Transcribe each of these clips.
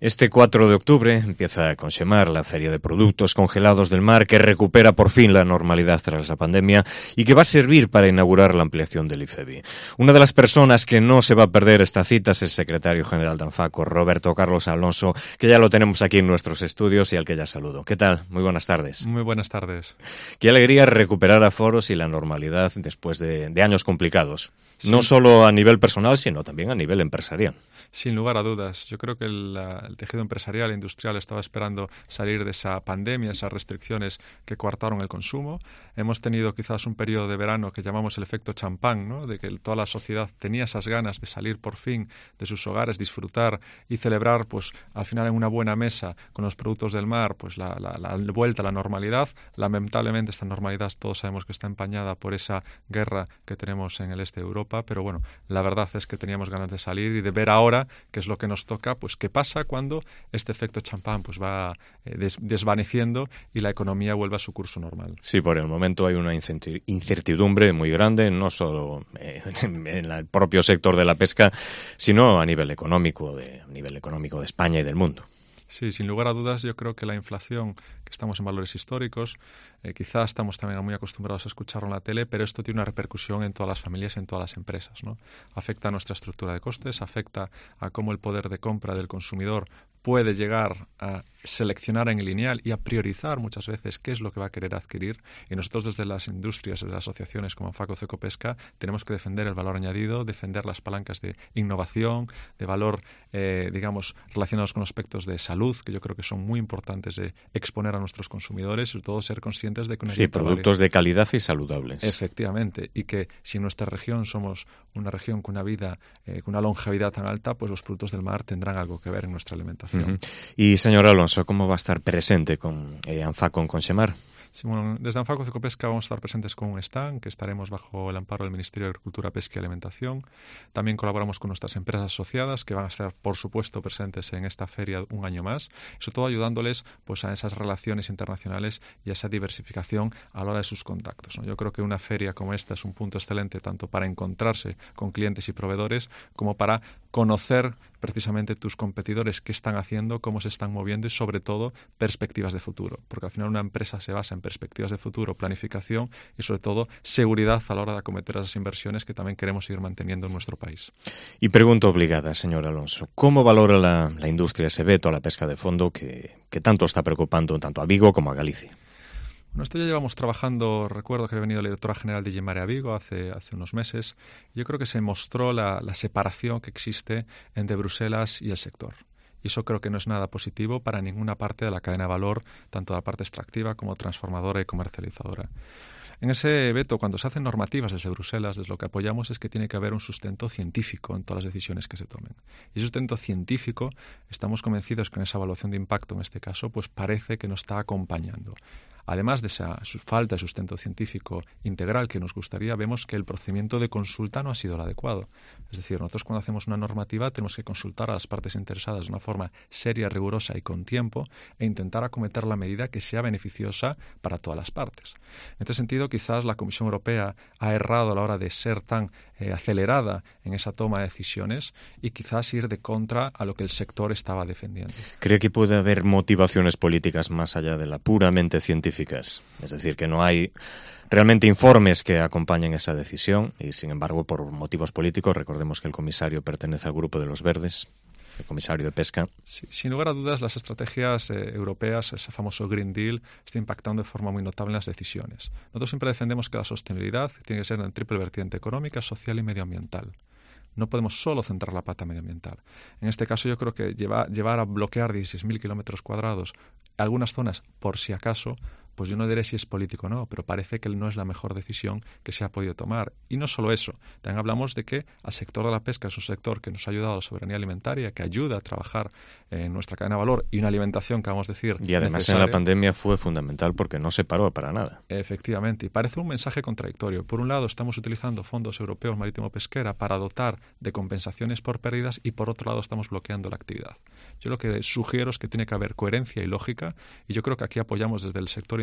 Este 4 de octubre empieza con Conxemar, la feria de productos congelados del mar que recupera por fin la normalidad tras la pandemia y que va a servir para inaugurar la ampliación del IFEBI. Una de las personas que no se va a perder esta cita es el secretario general de ANFACO, Roberto Carlos Alonso, que ya lo tenemos aquí en nuestros estudios y al que ya saludo. ¿Qué tal? Muy buenas tardes. Muy buenas tardes. Qué alegría recuperar aforos y la normalidad después de años complicados. Sí. No solo a nivel personal, sino también a nivel empresarial. Sin lugar a dudas. Yo creo que el tejido empresarial e industrial estaba esperando salir de esa pandemia, esas restricciones que coartaron el consumo. Hemos tenido quizás un periodo de verano que llamamos el efecto champán, ¿no? De que toda la sociedad tenía esas ganas de salir por fin de sus hogares, disfrutar y celebrar, pues al final en una buena mesa con los productos del mar, pues la vuelta a la normalidad. Lamentablemente esta normalidad todos sabemos que está empañada por esa guerra que tenemos en el este de Europa, pero bueno, la verdad es que teníamos ganas de salir y de ver ahora qué es lo que nos toca, pues qué pasa cuando este efecto champán pues va desvaneciendo y la economía vuelve a su curso normal. Sí, por el momento hay una incertidumbre muy grande, no solo en el propio sector de la pesca, sino a nivel económico de España y del mundo. Sí, sin lugar a dudas, yo creo que la inflación, que estamos en valores históricos, quizás estamos también muy acostumbrados a escucharlo en la tele, pero esto tiene una repercusión en todas las familias y en todas las empresas, ¿no? Afecta a nuestra estructura de costes, afecta a cómo el poder de compra del consumidor puede llegar a seleccionar en el lineal y a priorizar muchas veces qué es lo que va a querer adquirir. Y nosotros desde las industrias, desde las asociaciones como ANFACO, Cecopesca, tenemos que defender el valor añadido, defender las palancas de innovación, de valor, digamos, relacionados con aspectos de salud, que yo creo que son muy importantes de exponer a nuestros consumidores y sobre todo ser conscientes de que sí, productos de calidad y saludables. Efectivamente, y que si en nuestra región somos una región con una vida, con una longevidad tan alta, pues los productos del mar tendrán algo que ver en nuestra alimentación. Y señor Alonso, ¿cómo va a estar presente con ANFACO en Conxemar? Sí, bueno, desde ANFACO Cecopesca vamos a estar presentes con un stand que estaremos bajo el amparo del Ministerio de Agricultura, Pesca y Alimentación. También colaboramos con nuestras empresas asociadas que van a estar, por supuesto, presentes en esta feria un año más, sobre todo ayudándoles pues, a esas relaciones internacionales y a esa diversificación a la hora de sus contactos, ¿no? Yo creo que una feria como esta es un punto excelente tanto para encontrarse con clientes y proveedores como para conocer precisamente tus competidores, qué están haciendo, cómo se están moviendo y sobre todo perspectivas de futuro, porque al final una empresa se basa en perspectivas de futuro, planificación y sobre todo seguridad a la hora de acometer esas inversiones que también queremos seguir manteniendo en nuestro país. Y pregunta obligada, señor Alonso, ¿cómo valora la industria ese veto a la pesca de fondo que tanto está preocupando tanto a Vigo como a Galicia? Bueno, esto ya llevamos trabajando, recuerdo que ha venido la directora general de Gemare a Vigo hace unos meses. Yo creo que se mostró la separación que existe entre Bruselas y el sector. Y eso creo que no es nada positivo para ninguna parte de la cadena de valor, tanto de la parte extractiva como transformadora y comercializadora. En ese veto, cuando se hacen normativas desde Bruselas, desde lo que apoyamos es que tiene que haber un sustento científico en todas las decisiones que se tomen. Y ese sustento científico, estamos convencidos que en esa evaluación de impacto, en este caso, pues parece que nos está acompañando. Además de esa falta de sustento científico integral que nos gustaría, vemos que el procedimiento de consulta no ha sido el adecuado. Es decir, nosotros cuando hacemos una normativa tenemos que consultar a las partes interesadas de una forma seria, rigurosa y con tiempo e intentar acometer la medida que sea beneficiosa para todas las partes. En este sentido, quizás la Comisión Europea ha errado a la hora de ser tan acelerada en esa toma de decisiones y quizás ir de contra a lo que el sector estaba defendiendo. ¿Cree que puede haber motivaciones políticas más allá de la puramente científicas? Es decir, que no hay realmente informes que acompañen esa decisión y, sin embargo, por motivos políticos, recordemos que el comisario pertenece al grupo de los Verdes, el comisario de Pesca. Sí, sin lugar a dudas, las estrategias europeas, ese famoso Green Deal, está impactando de forma muy notable en las decisiones. Nosotros siempre defendemos que la sostenibilidad tiene que ser en triple vertiente económica, social y medioambiental. No podemos solo centrar la pata medioambiental. En este caso yo creo que llevar a bloquear 16.000 kilómetros cuadrados algunas zonas, por si acaso, pues yo no diré si es político o no, pero parece que no es la mejor decisión que se ha podido tomar. Y no solo eso, también hablamos de que el sector de la pesca es un sector que nos ha ayudado a la soberanía alimentaria, que ayuda a trabajar en nuestra cadena de valor y una alimentación que vamos a decir y además necesaria. En la pandemia fue fundamental porque no se paró para nada. Efectivamente, y parece un mensaje contradictorio. Por un lado, estamos utilizando fondos europeos marítimo-pesquera para dotar de compensaciones por pérdidas y por otro lado estamos bloqueando la actividad. Yo lo que sugiero es que tiene que haber coherencia y lógica y yo creo que aquí apoyamos desde el sector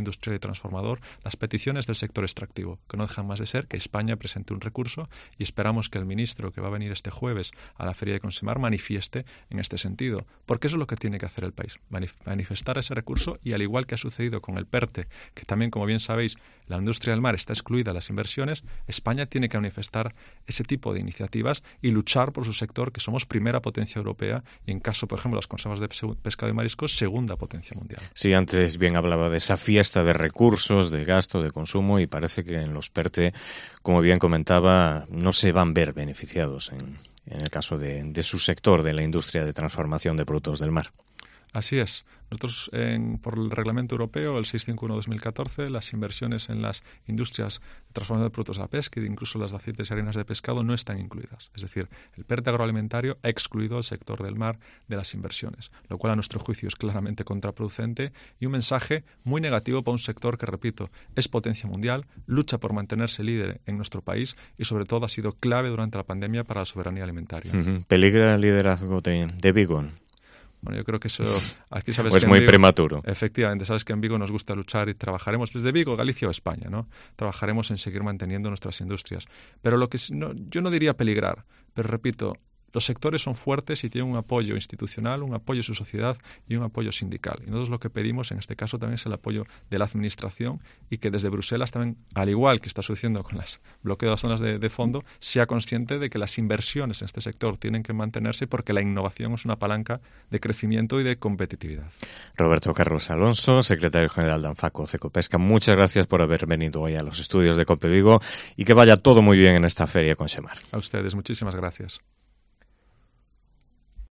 industrial y transformador, las peticiones del sector extractivo, que no dejan más de ser que España presente un recurso, y esperamos que el ministro que va a venir este jueves a la Feria de Consemar manifieste en este sentido, porque eso es lo que tiene que hacer el país, manifestar ese recurso, y al igual que ha sucedido con el PERTE, que también, como bien sabéis, la industria del mar está excluida de las inversiones, España tiene que manifestar ese tipo de iniciativas y luchar por su sector, que somos primera potencia europea y, en caso, por ejemplo, las conservas de pescado y mariscos, segunda potencia mundial. Sí, antes bien hablaba de esa fiesta de recursos, de gasto, de consumo, y parece que en los PERTE, como bien comentaba, no se van a ver beneficiados en el caso de su sector, de la industria de transformación de productos del mar. Así es. Nosotros, por el reglamento europeo, el 651/2014, las inversiones en las industrias de transformación de productos de la pesca e incluso las de aceites y harinas de pescado no están incluidas. Es decir, el PERTE agroalimentario ha excluido al sector del mar de las inversiones, lo cual a nuestro juicio es claramente contraproducente y un mensaje muy negativo para un sector que, repito, es potencia mundial, lucha por mantenerse líder en nuestro país y, sobre todo, ha sido clave durante la pandemia para la soberanía alimentaria. ¿Peligra el liderazgo de Vigo? Bueno, yo creo que eso aquí sabes pues que muy Vigo, prematuro. Efectivamente, sabes que en Vigo nos gusta luchar y trabajaremos desde Vigo, Galicia o España, ¿no? Trabajaremos en seguir manteniendo nuestras industrias. Pero yo no diría peligrar, pero repito, los sectores son fuertes y tienen un apoyo institucional, un apoyo de su sociedad y un apoyo sindical. Y nosotros lo que pedimos en este caso también es el apoyo de la Administración, y que desde Bruselas también, al igual que está sucediendo con los bloqueos de las zonas de fondo, sea consciente de que las inversiones en este sector tienen que mantenerse, porque la innovación es una palanca de crecimiento y de competitividad. Roberto Carlos Alonso, secretario general de ANFACO Cecopesca, muchas gracias por haber venido hoy a los estudios de COPE Vigo, y que vaya todo muy bien en esta feria Consemar. A ustedes, muchísimas gracias.